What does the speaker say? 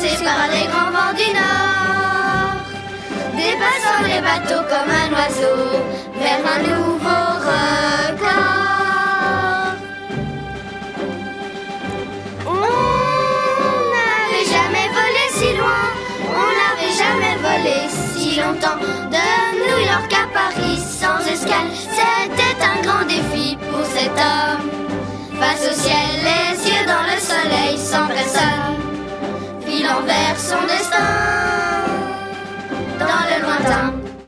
Poussé par les grands vents du nord, dépassant les bateaux comme un oiseau vers un nouveau record. On n'avait jamais volé si loin, on n'avait jamais volé si longtemps. De New York à Paris sans escale, c'était un grand défi pour cet homme. Face au ciel, les yeux dans le soleil, sans personne, filant vers son destin dans le lointain.